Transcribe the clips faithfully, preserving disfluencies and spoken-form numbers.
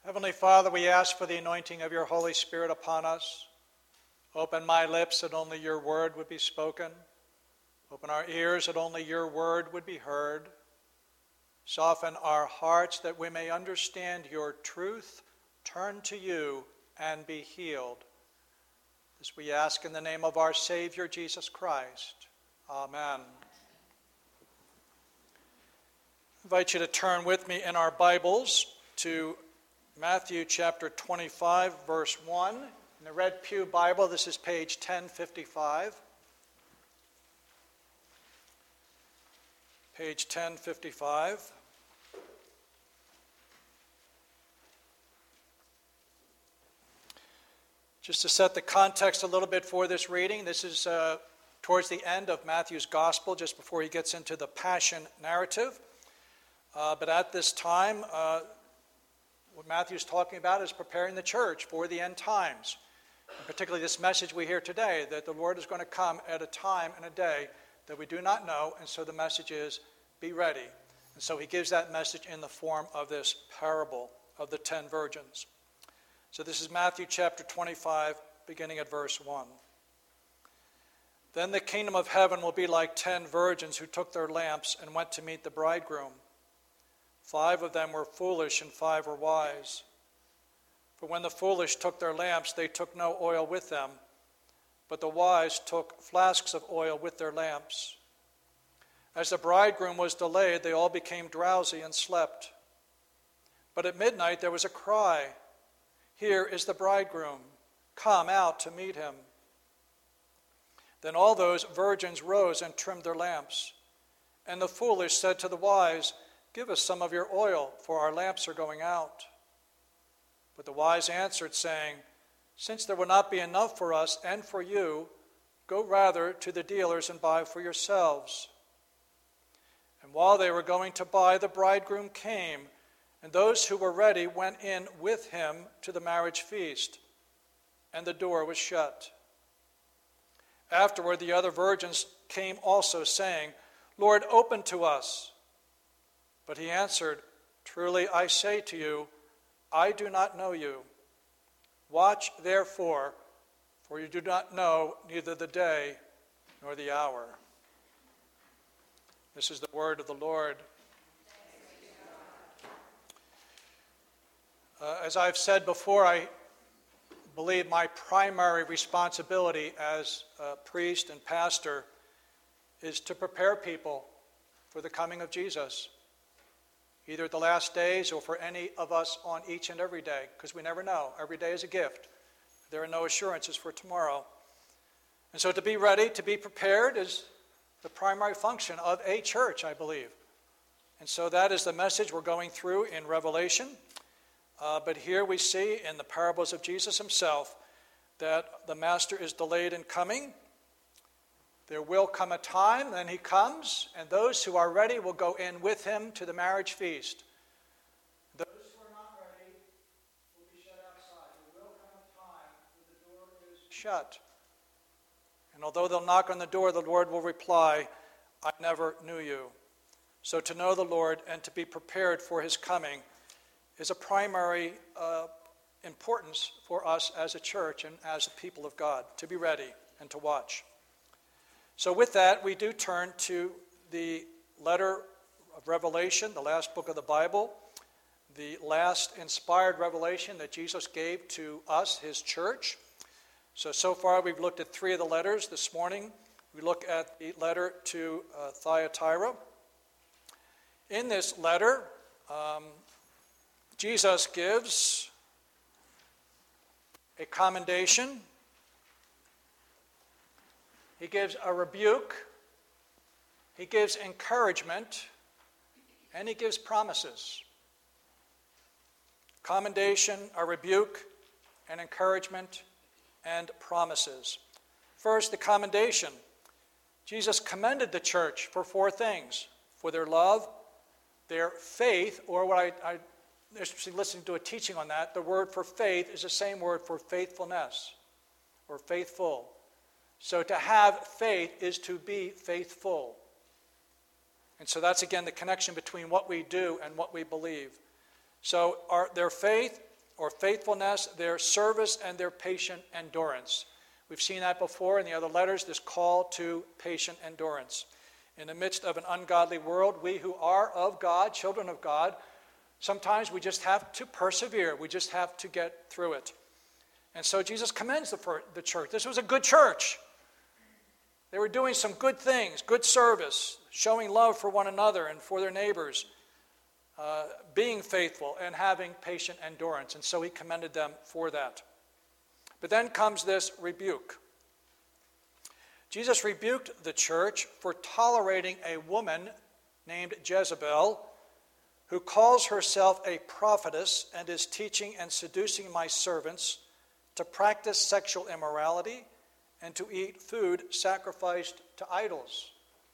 Heavenly Father, we ask for the anointing of your Holy Spirit upon us. Open my lips that only your word would be spoken. Open our ears that only your word would be heard. Soften our hearts that we may understand your truth, turn to you, and be healed. This we ask in the name of our Savior, Jesus Christ. Amen. I invite you to turn with me in our Bibles to Matthew chapter twenty-five, verse one. In the Red Pew Bible, this is page ten fifty-five. Page ten fifty-five. Just to set the context a little bit for this reading, this is uh, towards the end of Matthew's Gospel, just before he gets into the Passion narrative. Uh, but at this time, uh, what Matthew's talking about is preparing the church for the end times. And particularly this message we hear today, that the Lord is going to come at a time and a day that we do not know, and so the message is, be ready. And so he gives that message in the form of this parable of the ten virgins. So this is Matthew chapter twenty-five, beginning at verse one. Then the kingdom of heaven will be like ten virgins who took their lamps and went to meet the bridegroom. Five of them were foolish and five were wise. For when the foolish took their lamps, they took no oil with them, but the wise took flasks of oil with their lamps. As the bridegroom was delayed, they all became drowsy and slept. But at midnight there was a cry, "Here is the bridegroom, come out to meet him." Then all those virgins rose and trimmed their lamps. And the foolish said to the wise, "Give us some of your oil, for our lamps are going out." But the wise answered, saying, "Since there will not be enough for us and for you, go rather to the dealers and buy for yourselves." And while they were going to buy, the bridegroom came, and those who were ready went in with him to the marriage feast, and the door was shut. Afterward, the other virgins came also, saying, "Lord, open to us." But he answered, "Truly I say to you, I do not know you. Watch therefore, for you do not know neither the day nor the hour." This is the word of the Lord. Uh, as I've said before, I believe my primary responsibility as a priest and pastor is to prepare people for the coming of Jesus, either at the last days or for any of us on each and every day, because we never know. Every day is a gift. There are no assurances for tomorrow. And so to be ready, to be prepared is the primary function of a church, I believe. And so that is the message we're going through in Revelation. Uh, but here we see in the parables of Jesus himself that the master is delayed in coming. There will come a time, then he comes, and those who are ready will go in with him to the marriage feast. Those who are not ready will be shut outside. There will come a time when the door is shut. And although they'll knock on the door, the Lord will reply, "I never knew you." So to know the Lord and to be prepared for his coming is a primary uh, importance for us as a church and as a people of God, to be ready and to watch. So with that, we do turn to the letter of Revelation, the last book of the Bible, the last inspired revelation that Jesus gave to us, his church. So, so far we've looked at three of the letters. This morning we look at the letter to uh, Thyatira. In this letter, um, Jesus gives a commendation. He gives a rebuke, he gives encouragement, and he gives promises. Commendation, a rebuke, an encouragement, and promises. First, the commendation. Jesus commended the church for four things: for their love, their faith, or what I, I listening to a teaching on that, the word for faith is the same word for faithfulness, or faithful. So to have faith is to be faithful. And so that's again the connection between what we do and what we believe. So our, their faith, or faithfulness, their service, and their patient endurance. We've seen that before in the other letters, this call to patient endurance. In the midst of an ungodly world, we who are of God, children of God, sometimes we just have to persevere. We just have to get through it. And so Jesus commends the, the church. This was a good church. They were doing some good things, good service, showing love for one another and for their neighbors, uh, being faithful and having patient endurance. And so he commended them for that. But then comes this rebuke. Jesus rebuked the church for tolerating a woman named Jezebel, who calls herself a prophetess and is teaching and seducing my servants to practice sexual immorality and to eat food sacrificed to idols.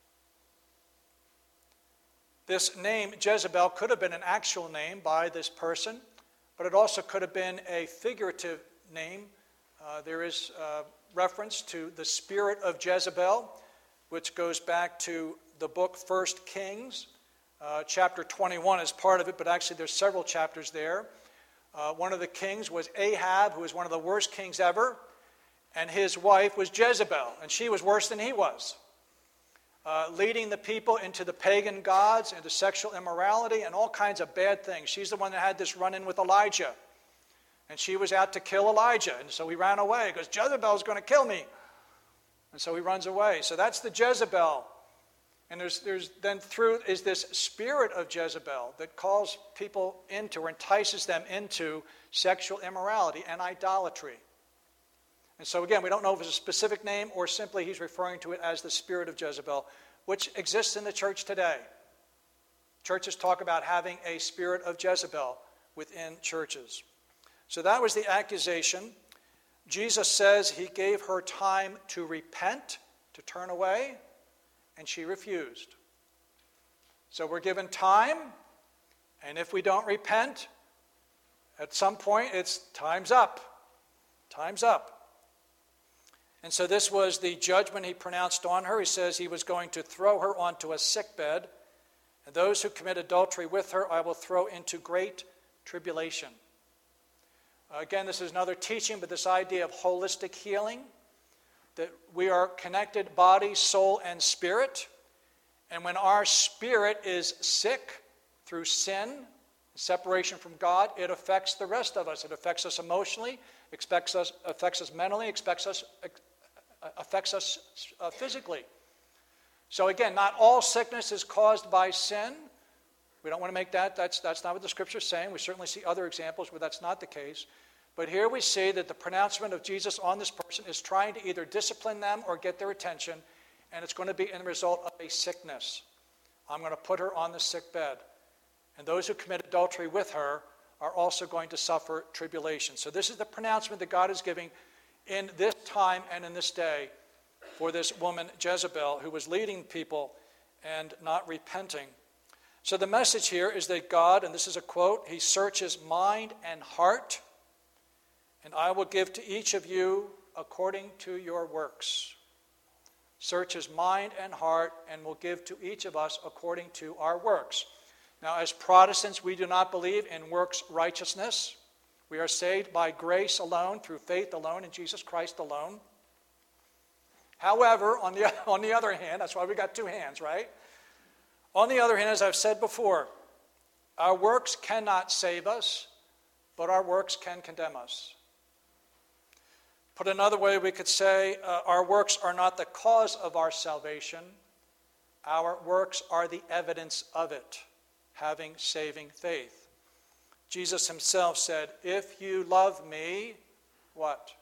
This name, Jezebel, could have been an actual name by this person, but it also could have been a figurative name. Uh, there is uh, reference to the spirit of Jezebel, which goes back to the book First Kings. Uh, chapter twenty-one is part of it, but actually there's several chapters there. Uh, one of the kings was Ahab, who was one of the worst kings ever, and his wife was Jezebel, and she was worse than he was, uh, leading the people into the pagan gods, into sexual immorality, and all kinds of bad things. She's the one that had this run-in with Elijah, and she was out to kill Elijah, and so he ran away. He goes, Jezebel's going to kill me. And so he runs away. So that's the Jezebel. And there's, there's then through is this spirit of Jezebel that calls people into or entices them into sexual immorality and idolatry. And so again, we don't know if it's a specific name or simply he's referring to it as the spirit of Jezebel, which exists in the church today. Churches talk about having a spirit of Jezebel within churches. So that was the accusation. Jesus says he gave her time to repent, to turn away, and she refused. So we're given time, and if we don't repent, at some point it's time's up. Time's up. And so this was the judgment he pronounced on her. He says he was going to throw her onto a sickbed, and those who commit adultery with her I will throw into great tribulation. Uh, again, this is another teaching, but this idea of holistic healing, that we are connected body, soul, and spirit. And when our spirit is sick through sin, separation from God, it affects the rest of us. It affects us emotionally, affects us, affects us mentally, affects us, affects us uh, physically. So again, not all sickness is caused by sin. We don't want to make that, that's, that's not what the Scripture is saying. We certainly see other examples where that's not the case. But here we see that the pronouncement of Jesus on this person is trying to either discipline them or get their attention, and it's going to be in the result of a sickness. I'm going to put her on the sick bed. And those who commit adultery with her are also going to suffer tribulation. So this is the pronouncement that God is giving in this time and in this day for this woman Jezebel, who was leading people and not repenting. So the message here is that God, and this is a quote, he searches mind and heart, and I will give to each of you according to your works. Searches mind and heart, and will give to each of us according to our works. Now, as Protestants, we do not believe in works righteousness. We are saved by grace alone, through faith alone, in Jesus Christ alone. However, on the, on the other hand, that's why we got two hands, right? On the other hand, as I've said before, our works cannot save us, but our works can condemn us. Put another way, we could say uh, our works are not the cause of our salvation. Our works are the evidence of it, having saving faith. Jesus himself said, if you love me, what?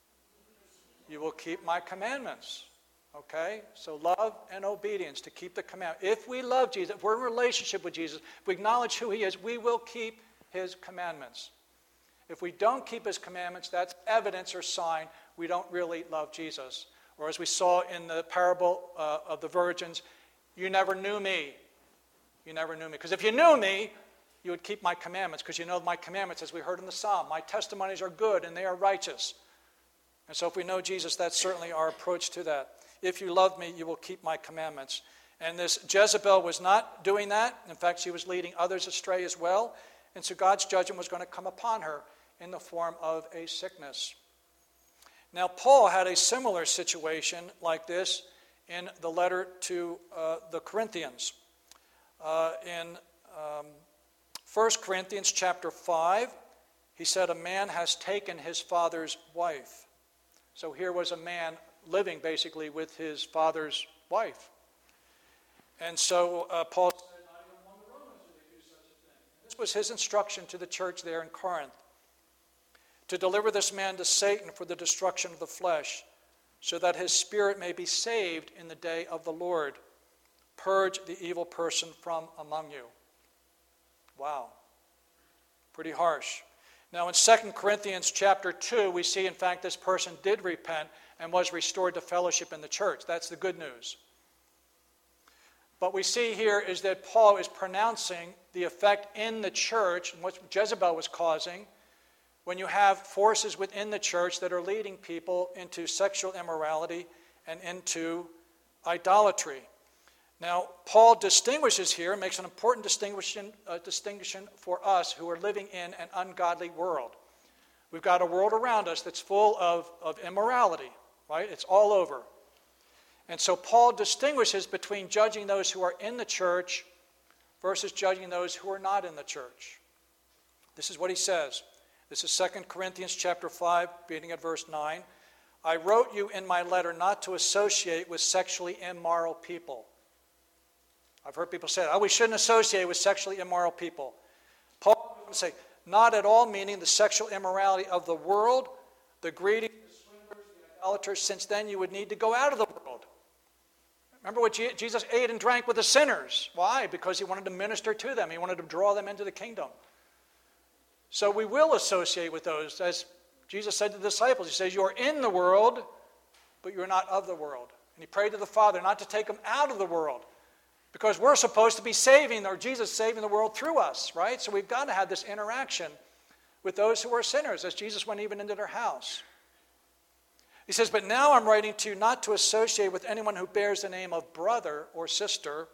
You will keep my commandments. Okay? So love and obedience to keep the commandment. If we love Jesus, if we're in relationship with Jesus, if we acknowledge who he is, we will keep his commandments. If we don't keep his commandments, that's evidence or sign we don't really love Jesus. Or as we saw in the parable uh, of the virgins, you never knew me. You never knew me. Because if you knew me, you would keep my commandments. Because you know my commandments, as we heard in the psalm, my testimonies are good and they are righteous. And so if we know Jesus, that's certainly our approach to that. If you love me, you will keep my commandments. And this Jezebel was not doing that. In fact, she was leading others astray as well. And so God's judgment was going to come upon her in the form of a sickness. Now, Paul had a similar situation like this in the letter to uh, the Corinthians. Uh, in um, First Corinthians chapter five, he said, a man has taken his father's wife. So here was a man living basically with his father's wife. And so uh, Paul said, not even among the Romans do they do such a thing. This was his instruction to the church there in Corinth. To deliver this man to Satan for the destruction of the flesh, so that his spirit may be saved in the day of the Lord. Purge the evil person from among you. Wow. Pretty harsh. Now in Second Corinthians chapter two, we see in fact this person did repent and was restored to fellowship in the church. That's the good news. But we see here is that Paul is pronouncing the effect in the church and what Jezebel was causing when you have forces within the church that are leading people into sexual immorality and into idolatry. Now, Paul distinguishes here, makes an important distinction, uh, distinction for us who are living in an ungodly world. We've got a world around us that's full of, of immorality, right? It's all over. And so Paul distinguishes between judging those who are in the church versus judging those who are not in the church. This is what he says. This is Second Corinthians chapter five, beginning at verse nine. I wrote you in my letter not to associate with sexually immoral people. I've heard people say, oh, we shouldn't associate with sexually immoral people. Paul would say, not at all, meaning the sexual immorality of the world, the greedy, the swindlers, the idolaters, since then you would need to go out of the world. Remember what Jesus ate and drank with the sinners. Why? Because he wanted to minister to them. He wanted to draw them into the kingdom. So we will associate with those. As Jesus said to the disciples, he says, you are in the world, but you're not of the world. And he prayed to the Father not to take them out of the world, because we're supposed to be saving, or Jesus saving the world through us, right? So we've got to have this interaction with those who are sinners, as Jesus went even into their house. He says, but now I'm writing to you not to associate with anyone who bears the name of brother or sister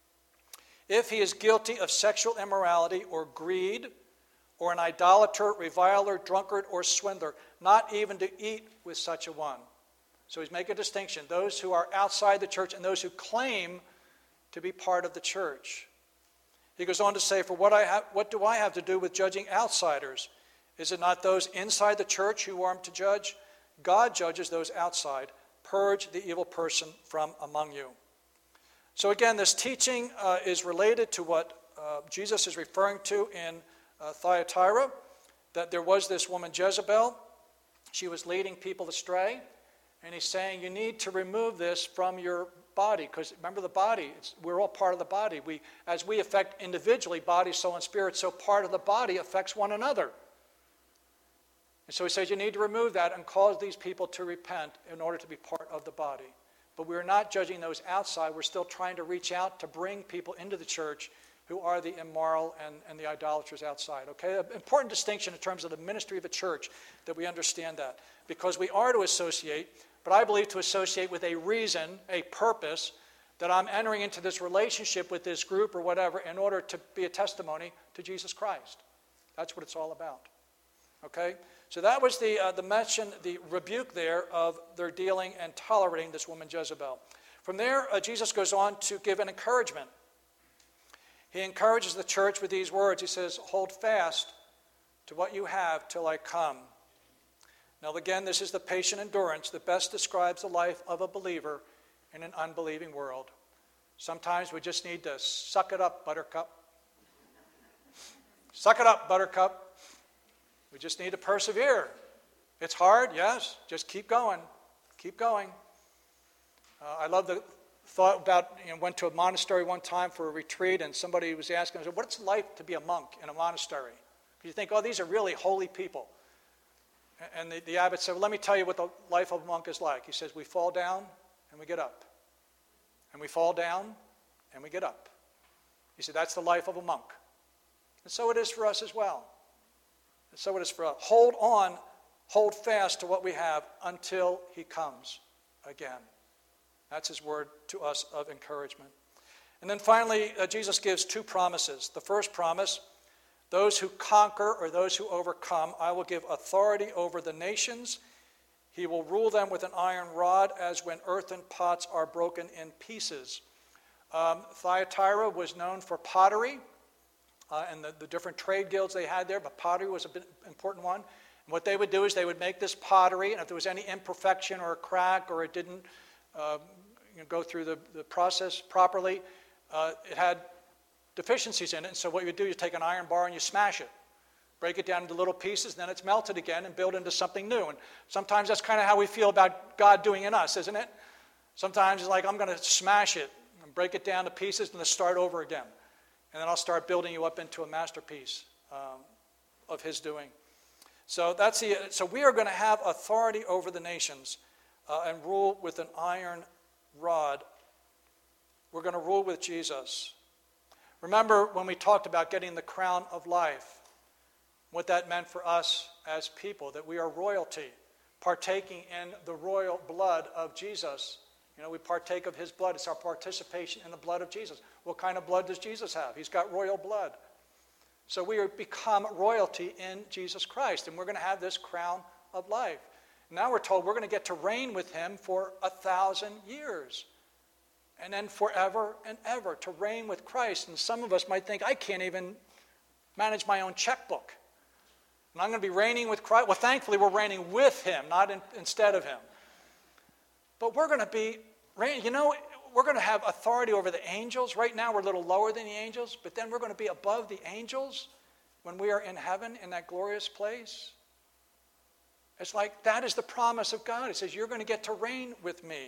if he is guilty of sexual immorality or greed, or an idolater, reviler, drunkard, or swindler, not even to eat with such a one. So he's making a distinction. Those who are outside the church and those who claim to be part of the church. He goes on to say, for what, I have, what do I have to do with judging outsiders? Is it not those inside the church who are to judge? God judges those outside. Purge the evil person from among you. So again, this teaching uh, is related to what uh, Jesus is referring to in Uh, Thyatira, that there was this woman Jezebel. She was leading people astray, and he's saying you need to remove this from your body, because remember the body, it's, we're all part of the body. We, as we affect individually, body, soul, and spirit, so part of the body affects one another. And so he says you need to remove that and cause these people to repent in order to be part of the body. But we're not judging those outside. We're still trying to reach out to bring people into the church who are the immoral and, and the idolaters outside. Okay, an important distinction in terms of the ministry of a church, that we understand that. Because we are to associate, but I believe to associate with a reason, a purpose, that I'm entering into this relationship with this group or whatever in order to be a testimony to Jesus Christ. That's what it's all about. Okay, so that was the, uh, the mention, the rebuke there of their dealing and tolerating this woman Jezebel. From there, uh, Jesus goes on to give an encouragement. He encourages the church with these words. He says, hold fast to what you have till I come. Now again, this is the patient endurance that best describes the life of a believer in an unbelieving world. Sometimes we just need to suck it up, buttercup. Suck it up, buttercup. We just need to persevere. It's hard, yes. Just keep going. Keep going. Uh, I love the thought about, you know, went to a monastery one time for a retreat, and somebody was asking, what's it like to be a monk in a monastery? You think, oh, these are really holy people. And the, the abbot said, well, let me tell you what the life of a monk is like. He says, we fall down and we get up. And we fall down and we get up. He said, that's the life of a monk. And so it is for us as well. And so it is for us. Hold on, hold fast to what we have until he comes again. That's his word to us of encouragement. And then finally, uh, Jesus gives two promises. The first promise, Those who conquer or those who overcome, I will give authority over the nations. He will rule them with an iron rod, as when earthen pots are broken in pieces. Um, Thyatira was known for pottery uh, and the, the different trade guilds they had there, but pottery was a bit important one. And what they would do is they would make this pottery, and if there was any imperfection or a crack or it didn't uh, you know, go through the, the process properly, uh, it had deficiencies in it. And so what you do, you take an iron bar and you smash it. Break it down into little pieces, and then it's melted again and built into something new. And sometimes that's kind of how we feel about God doing in us, isn't it? Sometimes it's like, I'm going to smash it and break it down to pieces and then start over again. And then I'll start building you up into a masterpiece um, of his doing. So that's the. So we are going to have authority over the nations uh, and rule with an iron rod. We're going to rule with Jesus. Remember when we talked about getting the crown of life, what that meant for us as people, that we are royalty, partaking in the royal blood of Jesus. You know, we partake of his blood. It's our participation in the blood of Jesus. What kind of blood does Jesus have? He's got royal blood. So we are become royalty in Jesus Christ, and we're going to have this crown of life. Now we're told we're going to get to reign with him for a thousand years, and then forever and ever, to reign with Christ. And some of us might think, I can't even manage my own checkbook. And I'm going to be reigning with Christ. Well, thankfully, we're reigning with him, not in, instead of him. But we're going to be, you know, we're going to have authority over the angels. Right now, we're a little lower than the angels, but then we're going to be above the angels when we are in heaven in that glorious place. It's like that is the promise of God. It says, you're going to get to reign with me.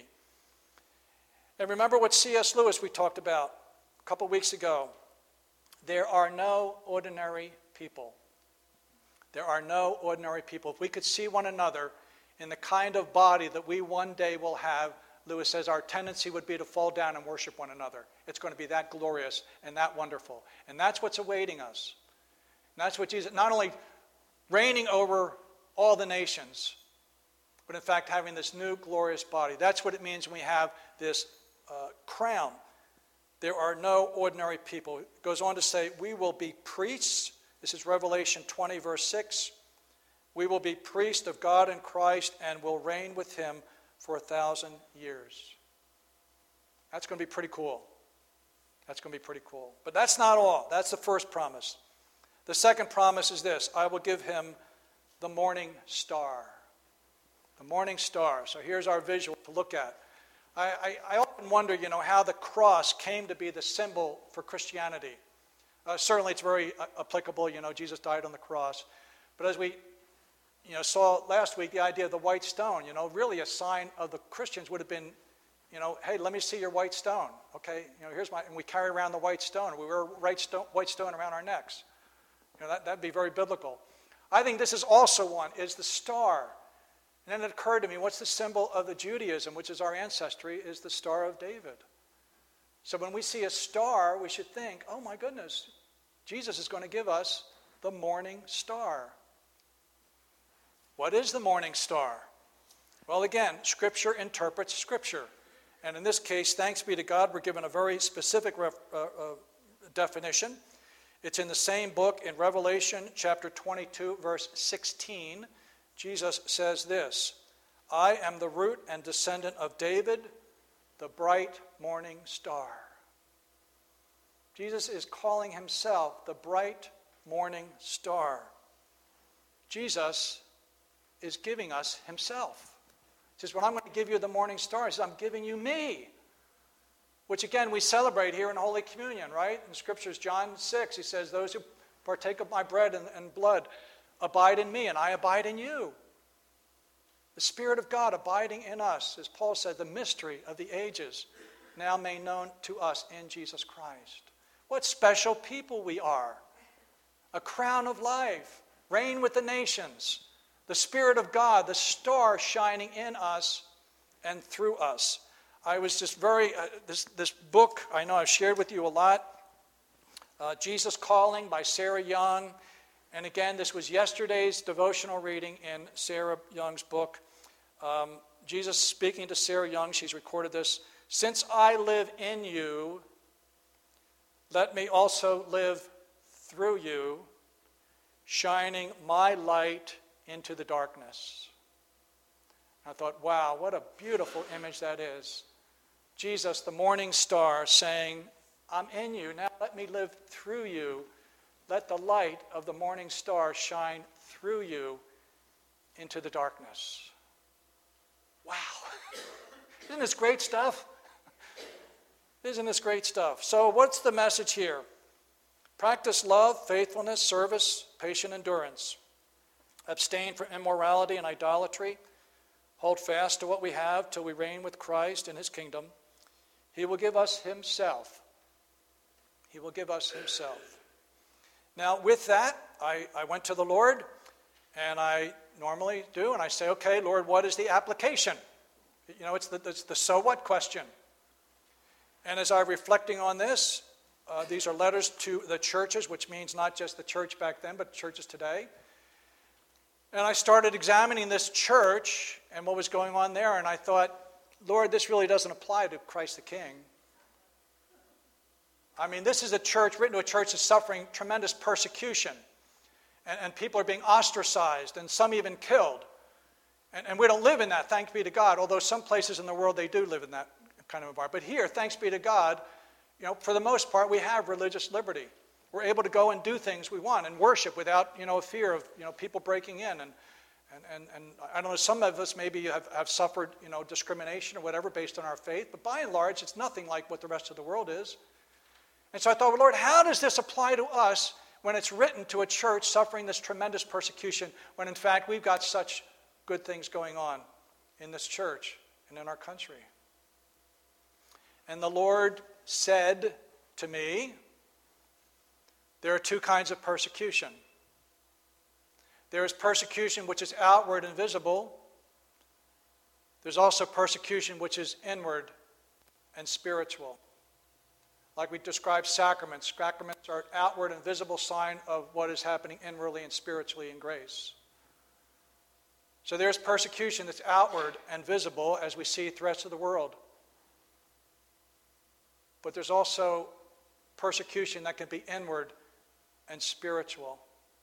And remember what C S Lewis we talked about a couple weeks ago. There are no ordinary people. There are no ordinary people. If we could see one another in the kind of body that we one day will have, Lewis says our tendency would be to fall down and worship one another. It's going to be that glorious and that wonderful. And that's what's awaiting us. And that's what Jesus, not only reigning over all the nations, but in fact having this new glorious body. That's what it means when we have this uh, crown. There are no ordinary people. It goes on to say, we will be priests. This is Revelation twenty, verse six. We will be priests of God in Christ and will reign with him for a thousand years. That's going to be pretty cool. That's going to be pretty cool. But that's not all. That's the first promise. The second promise is this. I will give him the morning star. The morning star. So here's our visual to look at. I, I, I often wonder, you know, how the cross came to be the symbol for Christianity. Uh, certainly it's very uh, applicable, you know, Jesus died on the cross. But as we, you know, saw last week, the idea of the white stone, you know, really a sign of the Christians would have been, you know, hey, let me see your white stone. Okay, you know, here's my, and we carry around the white stone. We wear white stone, white stone around our necks. You know, that, that'd be very biblical. I think this is also one, is the star. And then it occurred to me, what's the symbol of the Judaism, which is our ancestry, is the Star of David. So when we see a star, we should think, oh my goodness, Jesus is going to give us the morning star. What is the morning star? Well, again, Scripture interprets Scripture. And in this case, thanks be to God, we're given a very specific ref, uh, uh, definition. It's in the same book in Revelation chapter twenty-two, verse sixteen. Jesus says this, I am the root and descendant of David, the bright morning star. Jesus is calling himself the bright morning star. Jesus is giving us himself. He says, well, I'm going to give you the morning star. He says, I'm giving you me. Which again, we celebrate here in Holy Communion, right? In Scriptures, John six, he says, those who partake of my bread and, and blood abide in me, and I abide in you. The Spirit of God abiding in us, as Paul said, the mystery of the ages, now made known to us in Jesus Christ. What special people we are. A crown of life, reign with the nations, the Spirit of God, the star shining in us and through us. I was just very, uh, this, this book, I know I've shared with you a lot, uh, Jesus Calling by Sarah Young. And again, this was yesterday's devotional reading in Sarah Young's book. Um, Jesus speaking to Sarah Young, she's recorded this. Since I live in you, let me also live through you. shining my light into the darkness. I thought, wow, what a beautiful image that is. Jesus, the morning star, saying, I'm in you. Now let me live through you. Let the light of the morning star shine through you into the darkness. Wow. Isn't this great stuff? Isn't this great stuff? So what's the message here? Practice love, faithfulness, service, patient endurance. Abstain from immorality and idolatry. Hold fast to what we have till we reign with Christ in his kingdom. He will give us himself. He will give us himself. Now, with that, I, I went to the Lord, and I normally do, and I say, okay, Lord, what is the application? You know, it's the, it's the so what question. And as I'm reflecting on this, uh, these are letters to the churches, which means not just the church back then, but churches today. And I started examining this church and what was going on there, and I thought, Lord, this really doesn't apply to Christ the King. I mean, this is a church, written to a church that's suffering tremendous persecution. And, and people are being ostracized, and some even killed. And, and we don't live in that, thanks be to God, although some places in the world they do live in that kind of environment. But here, thanks be to God, you know, for the most part, we have religious liberty. We're able to go and do things we want and worship without, you know, a fear of, you know, people breaking in. And, and, and, and I don't know, some of us maybe have, have suffered, you know, discrimination or whatever based on our faith. But by and large, it's nothing like what the rest of the world is. And so I thought, well, Lord, how does this apply to us when it's written to a church suffering this tremendous persecution when, in fact, we've got such good things going on in this church and in our country? And the Lord said to me, there are two kinds of persecution. There is persecution which is outward and visible. There's also persecution which is inward and spiritual. Like we described sacraments. Sacraments are an outward and visible sign of what is happening inwardly and spiritually in grace. So there's persecution that's outward and visible as we see through the rest of the world. But there's also persecution that can be inward and spiritual.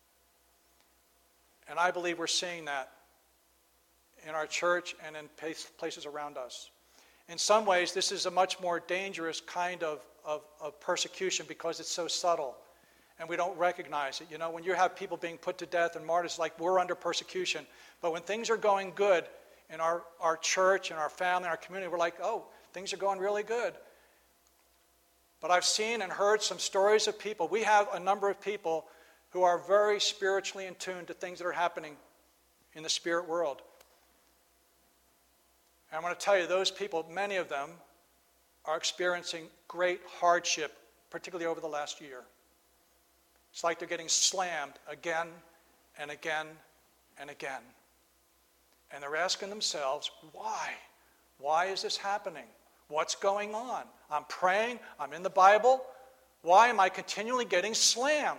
And I believe we're seeing that in our church and in places around us. In some ways, this is a much more dangerous kind of, of, of persecution because it's so subtle and we don't recognize it. You know, when you have people being put to death and martyrs, like we're under persecution. But when things are going good in our, our church and our family and our community, we're like, oh, things are going really good. But I've seen and heard some stories of people. We have a number of people who are very spiritually in tune to things that are happening in the spirit world. And I'm going to tell you, those people, many of them, are experiencing great hardship, particularly over the last year. It's like they're getting slammed again and again and again. And they're asking themselves, why? Why is this happening? What's going on? I'm praying, I'm in the Bible. Why am I continually getting slammed?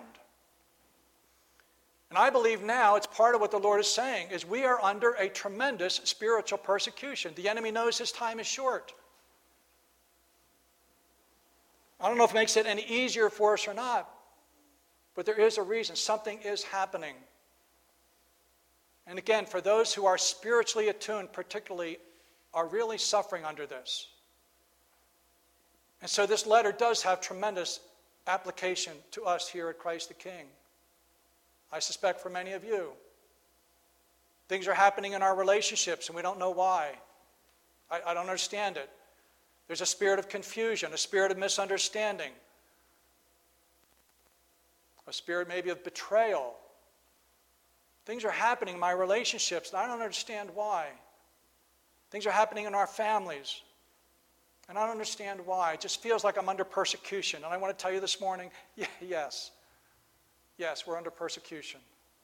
And I believe now it's part of what the Lord is saying, is we are under a tremendous spiritual persecution. The enemy knows his time is short. I don't know if it makes it any easier for us or not, but there is a reason. Something is happening. And again, for those who are spiritually attuned particularly, are really suffering under this. And so this letter does have tremendous application to us here at Christ the King. I suspect for many of you. Things are happening in our relationships and we don't know why. I, I don't understand it. There's a spirit of confusion, a spirit of misunderstanding, a spirit maybe of betrayal. Things are happening in my relationships and I don't understand why. Things are happening in our families and I don't understand why. It just feels like I'm under persecution. And I want to tell you this morning, yeah, yes. Yes, we're under persecution.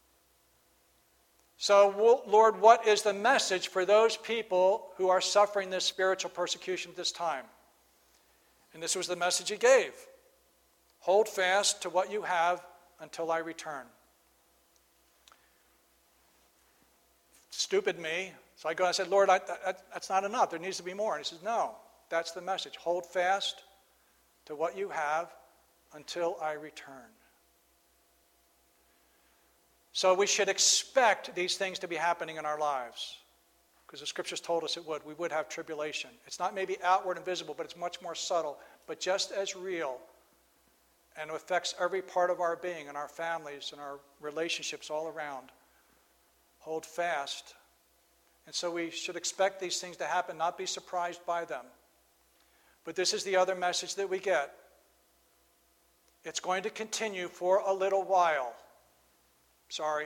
So, Lord, what is the message for those people who are suffering this spiritual persecution at this time? And this was the message he gave. Hold fast to what you have until I return. Stupid me. So I go and I said, Lord, I, that, that's not enough. There needs to be more. And he says, no, that's the message. Hold fast to what you have until I return. So we should expect these things to be happening in our lives, because the scriptures told us it would. We would have tribulation. It's not maybe outward and visible, but it's much more subtle, but just as real, and it affects every part of our being and our families and our relationships all around. Hold fast. And so we should expect these things to happen, not be surprised by them. But this is the other message that we get. It's going to continue for a little while. Sorry.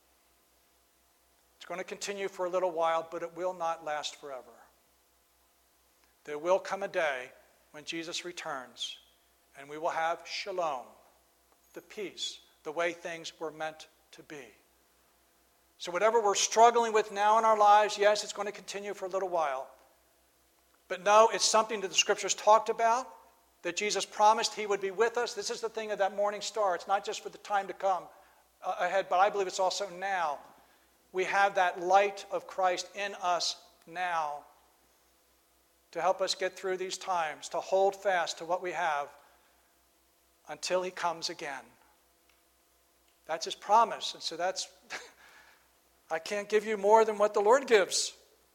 It's going to continue for a little while, but it will not last forever. There will come a day when Jesus returns, and we will have shalom, the peace, the way things were meant to be. So whatever we're struggling with now in our lives, yes, it's going to continue for a little while. But no, it's something that the scriptures talked about, that Jesus promised he would be with us. This is the thing of that morning star. It's not just for the time to come uh, ahead, but I believe it's also now. We have that light of Christ in us now to help us get through these times, to hold fast to what we have until he comes again. That's his promise. And so that's, I can't give you more than what the Lord gives.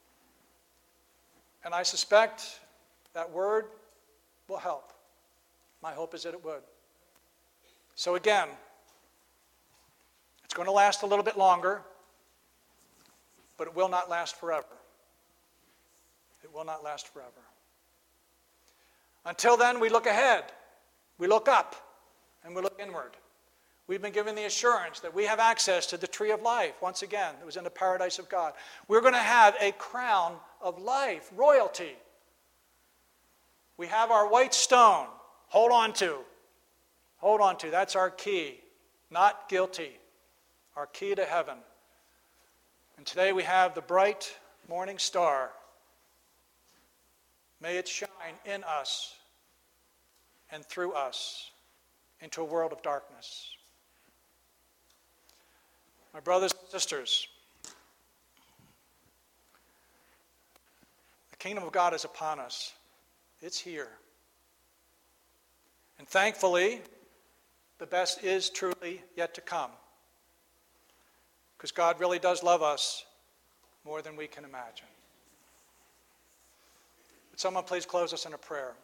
And I suspect that word will help. My hope is that it would. So again, it's going to last a little bit longer, but it will not last forever. It will not last forever. Until then, we look ahead. We look up, and we look inward. We've been given the assurance that we have access to the tree of life. Once again, it was in the paradise of God. We're going to have a crown of life, royalty. We have our white stone. Hold on to. Hold on to. That's our key. Not guilty. Our key to heaven. And today we have the bright morning star. May it shine in us and through us into a world of darkness. My brothers and sisters, the kingdom of God is upon us. It's here. And thankfully, the best is truly yet to come. Because God really does love us more than we can imagine. Would someone please close us in a prayer?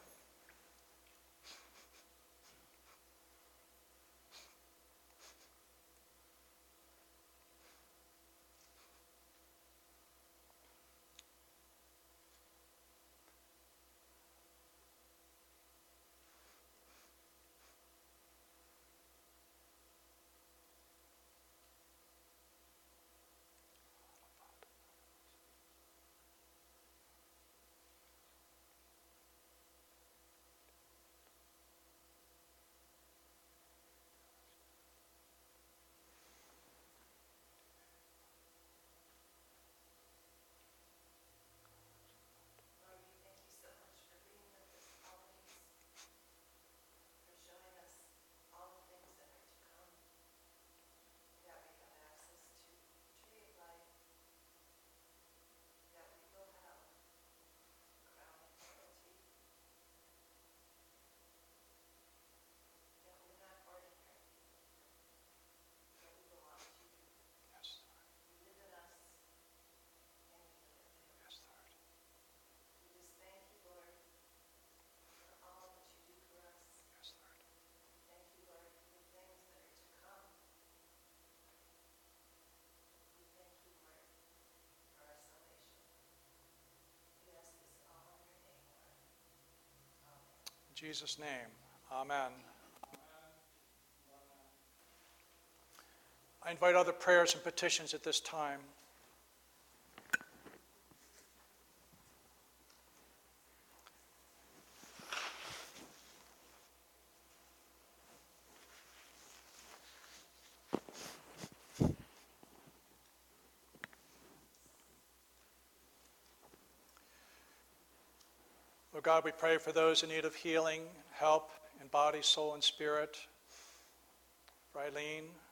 In Jesus' name, amen. I invite other prayers and petitions at this time. Lord God, we pray for those in need of healing, help in body, soul, and spirit. For Eileen,